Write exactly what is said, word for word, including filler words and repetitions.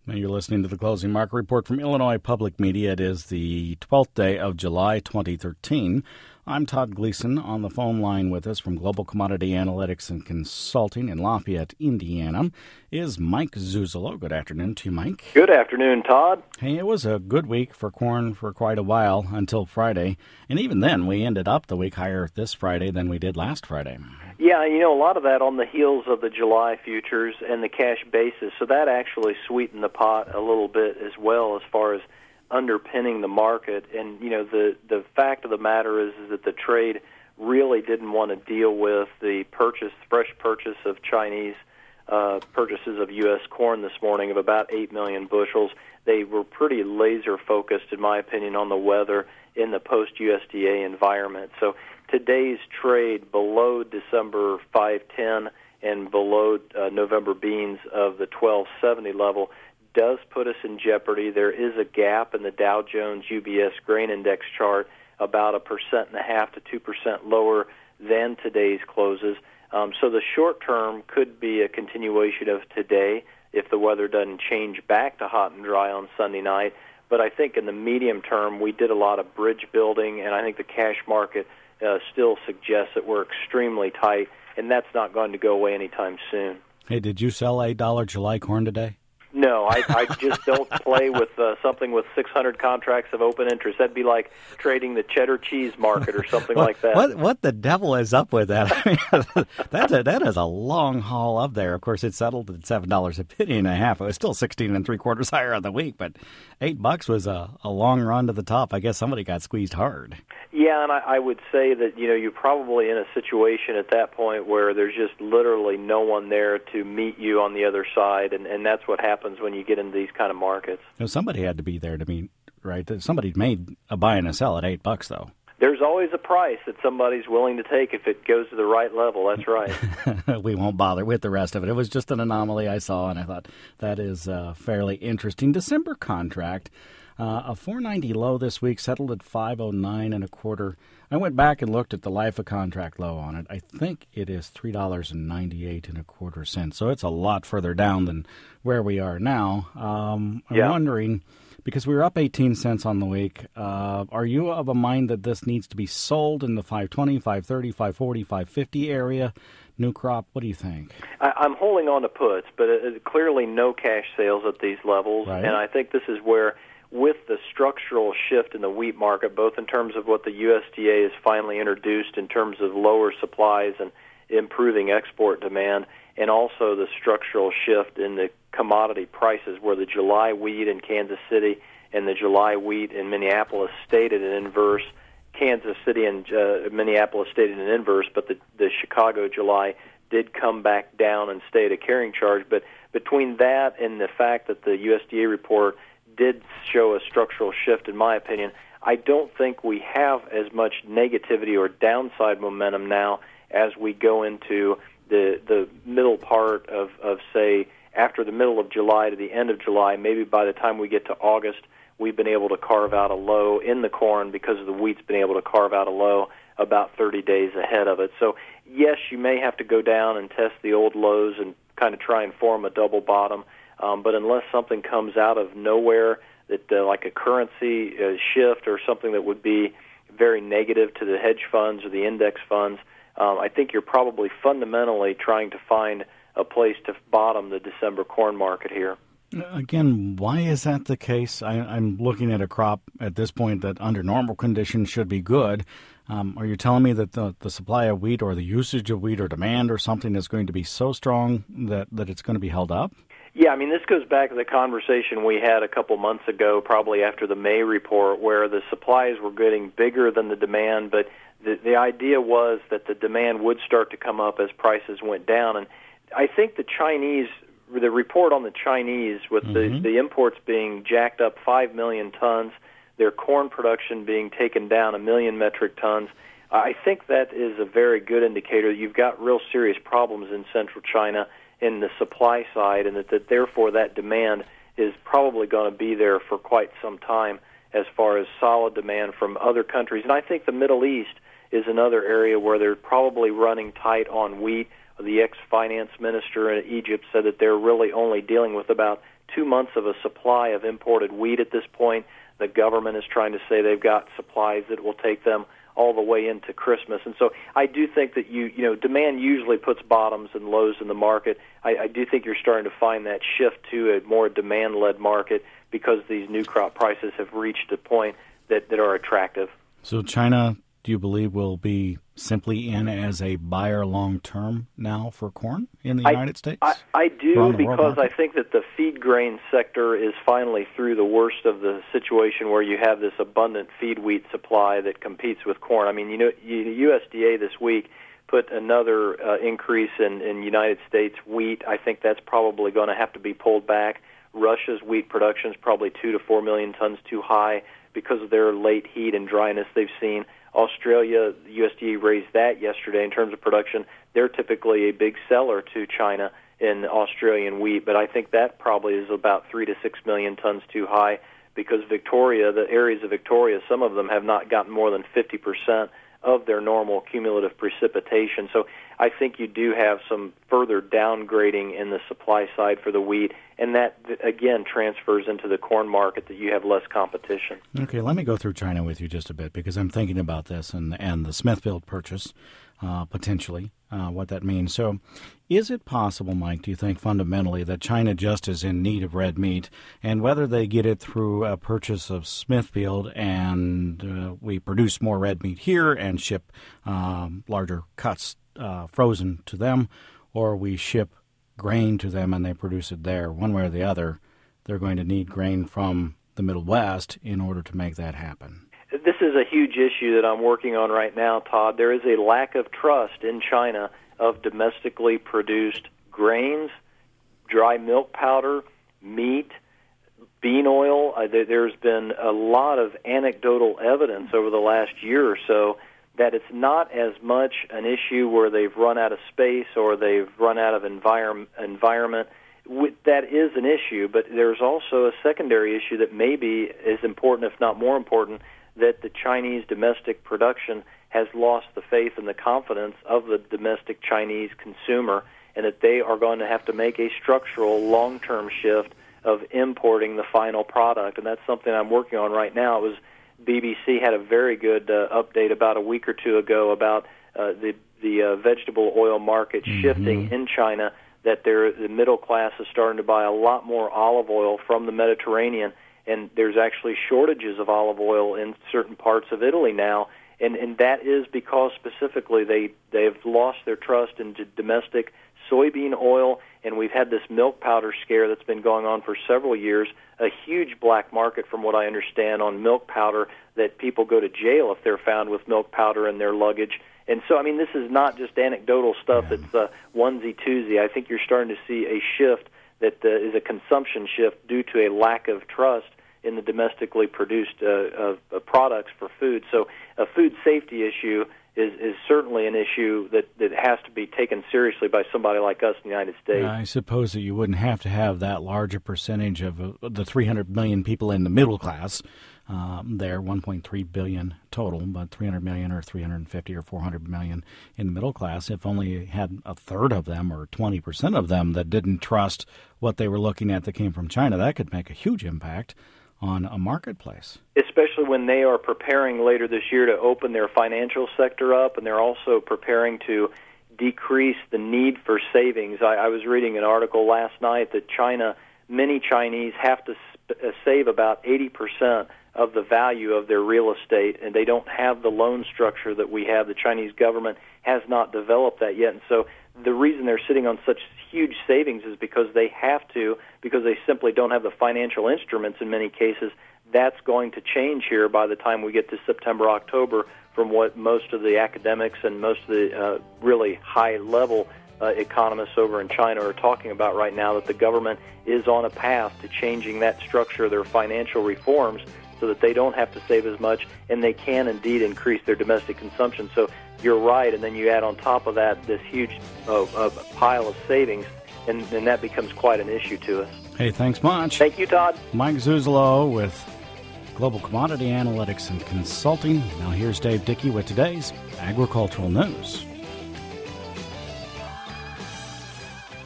Now you're listening to the Closing Market Report from Illinois Public Media. It is the twelfth day of July, twenty thirteen. I'm Todd Gleason. On the phone line with us from Global Commodity Analytics and Consulting in Lafayette, Indiana, is Mike Zuzolo. Good afternoon to you, Mike. Good afternoon, Todd. Hey, it was a good week for corn for quite a while until Friday. And even then, we ended up the week higher this Friday than we did last Friday. Yeah, you know, a lot of that on the heels of the July futures and the cash basis. So that actually sweetened the pot a little bit as well as far as underpinning the market. And, you know, the, the fact of the matter is, is that the trade really didn't want to deal with the purchase, fresh purchase of Chinese uh, purchases of U S corn this morning of about eight million bushels. They were pretty laser-focused, in my opinion, on the weather in the post-U S D A environment. So today's trade below December five ten and below uh, November beans of the twelve seventy level does put us in jeopardy. There is a gap in the Dow Jones U B S grain index chart about a percent and a half to two percent lower than today's closes. Um, so the short term could be a continuation of today if the weather doesn't change back to hot and dry on Sunday night. But I think in the medium term, we did a lot of bridge building, and I think the cash market uh, still suggests that we're extremely tight, and that's not going to go away anytime soon. Hey, did you sell eight dollar July corn today? No, I, I just don't play with uh, something with six hundred contracts of open interest. That'd be like trading the cheddar cheese market or something what, like that. What what the devil is up with that? I mean, that's a, that is a long haul up there. Of course, it settled at seven dollars a penny and a half. It was still sixteen and three quarters higher on the week, but eight bucks was a, a long run to the top. I guess somebody got squeezed hard. Yeah, and I, I would say that, you know, you're probably in a situation at that point where there's just literally no one there to meet you on the other side, and, and that's what happens when you get into these kind of markets. You know, somebody had to be there to meet, right? Somebody made a buy and a sell at eight bucks, though. There's always a price that somebody's willing to take if it goes to the right level. That's right. We won't bother with the rest of it. It was just an anomaly I saw, and I thought that is uh, fairly interesting. December contract. Uh, a four ninety low this week, settled at five oh nine and a quarter. I went back and looked at the life of contract low on it. I think it is three dollars and ninety-eight and a quarter cents. So it's a lot further down than where we are now. Um, I'm yeah. wondering, because we were up eighteen cents on the week, uh, are you of a mind that this needs to be sold in the five twenty, five thirty, five forty, five fifty area? New crop, what do you think? I, I'm holding on to puts, but uh, clearly no cash sales at these levels. Right. And I think this is where, with the structural shift in the wheat market, both in terms of what the U S D A has finally introduced in terms of lower supplies and improving export demand, and also the structural shift in the commodity prices where the July wheat in Kansas City and the July wheat in Minneapolis stayed at an inverse. Kansas City and uh, Minneapolis stayed at an inverse, but the, the Chicago July did come back down and stay at a carrying charge. But between that and the fact that the U S D A report did show a structural shift, in my opinion, I don't think we have as much negativity or downside momentum now as we go into the the middle part of, of, say, after the middle of July to the end of July. Maybe by the time we get to August, we've been able to carve out a low in the corn because the wheat's been able to carve out a low about thirty days ahead of it. So, yes, you may have to go down and test the old lows and kind of try and form a double bottom. Um, but unless something comes out of nowhere, that uh, like a currency uh, shift or something that would be very negative to the hedge funds or the index funds, um, I think you're probably fundamentally trying to find a place to bottom the December corn market here. Again, why is that the case? I, I'm looking at a crop at this point that under normal conditions should be good. Um, are you telling me that the, the supply of wheat or the usage of wheat or demand or something is going to be so strong that, that it's going to be held up? Yeah, I mean, this goes back to the conversation we had a couple months ago, probably after the May report, where the supplies were getting bigger than the demand, but the, the idea was that the demand would start to come up as prices went down. And I think the Chinese, the report on the Chinese, with mm-hmm. the, the imports being jacked up five million tons, their corn production being taken down a million metric tons, I think that is a very good indicator that you've got real serious problems in central China in the supply side, and that, that therefore that demand is probably going to be there for quite some time as far as solid demand from other countries. And I think the Middle East is another area where they're probably running tight on wheat. The ex-finance minister in Egypt said that they're really only dealing with about two months of a supply of imported wheat at this point. The government is trying to say they've got supplies that will take them all the way into Christmas. And so I do think that you, you know, demand usually puts bottoms and lows in the market. I, I do think you're starting to find that shift to a more demand-led market because these new crop prices have reached a point that, that are attractive. So China, do you believe, will be simply in as a buyer long-term now for corn in the United I, States? I, I do, because I think that the feed grain sector is finally through the worst of the situation where you have this abundant feed wheat supply that competes with corn. I mean, you know, U S D A this week put another uh, increase in, in United States wheat. I think that's probably going to have to be pulled back. Russia's wheat production is probably two to four million tons too high because of their late heat and dryness they've seen. Australia, the U S D A raised that yesterday in terms of production. They're typically a big seller to China in Australian wheat, but I think that probably is about three to six million tons too high because Victoria, the areas of Victoria, some of them have not gotten more than fifty percent of their normal cumulative precipitation. So I think you do have some further downgrading in the supply side for the wheat, and that, again, transfers into the corn market that you have less competition. Okay, let me go through China with you just a bit because I'm thinking about this and, and the Smithfield purchase, uh, potentially, uh, what that means. So is it possible, Mike, do you think fundamentally that China just is in need of red meat, and whether they get it through a purchase of Smithfield and uh, we produce more red meat here and ship um, larger cuts uh, frozen to them, or we ship grain to them and they produce it there, one way or the other, they're going to need grain from the Middle West in order to make that happen? This is a huge issue that I'm working on right now, Todd. There is a lack of trust in China of domestically produced grains, dry milk powder, meat, bean oil. Uh, there, there's been a lot of anecdotal evidence over the last year or so that it's not as much an issue where they've run out of space or they've run out of envirom- environment. That is an issue, but there's also a secondary issue that may be as important, if not more important, that the Chinese domestic production has lost the faith and the confidence of the domestic Chinese consumer, and that they are going to have to make a structural long-term shift of importing the final product. And that's something I'm working on right now. It was B B C had a very good uh, update about a week or two ago about uh, the the uh, vegetable oil market mm-hmm. shifting in China, that they're, the middle class is starting to buy a lot more olive oil from the Mediterranean, and there's actually shortages of olive oil in certain parts of Italy now, and, and that is because specifically they, they've lost their trust in domestic soybean oil, and we've had this milk powder scare that's been going on for several years, a huge black market from what I understand on milk powder, that people go to jail if they're found with milk powder in their luggage. And so, I mean, this is not just anecdotal stuff yeah. that's uh, onesie-twosie. I think you're starting to see a shift that uh, is a consumption shift due to a lack of trust in the domestically produced uh, uh, products for food. So a food safety issue is, is certainly an issue that, that has to be taken seriously by somebody like us in the United States. I suppose that you wouldn't have to have that larger percentage of uh, the three hundred million people in the middle class. Um, there, one point three billion total, but three hundred million or three hundred fifty or four hundred million in the middle class. If only you had a third of them or twenty percent of them that didn't trust what they were looking at that came from China, that could make a huge impact on a marketplace. Especially when they are preparing later this year to open their financial sector up, and they're also preparing to decrease the need for savings. I, I was reading an article last night that China, many Chinese have to sp- uh, save about eighty percent of the value of their real estate, and they don't have the loan structure that we have. The Chinese government has not developed that yet, and so the reason they're sitting on such huge savings is because they have to, because they simply don't have the financial instruments in many cases. That's going to change here by the time we get to September, October, from what most of the academics and most of the uh, really high-level uh, economists over in China are talking about right now, that the government is on a path to changing that structure of their financial reforms so that they don't have to save as much, and they can indeed increase their domestic consumption. So you're right, and then you add on top of that this huge uh, uh, pile of savings, and, and that becomes quite an issue to us. Hey, thanks much. Thank you, Todd. Mike Zuzolo with Global Commodity Analytics and Consulting. Now here's Dave Dickey with today's Agricultural News.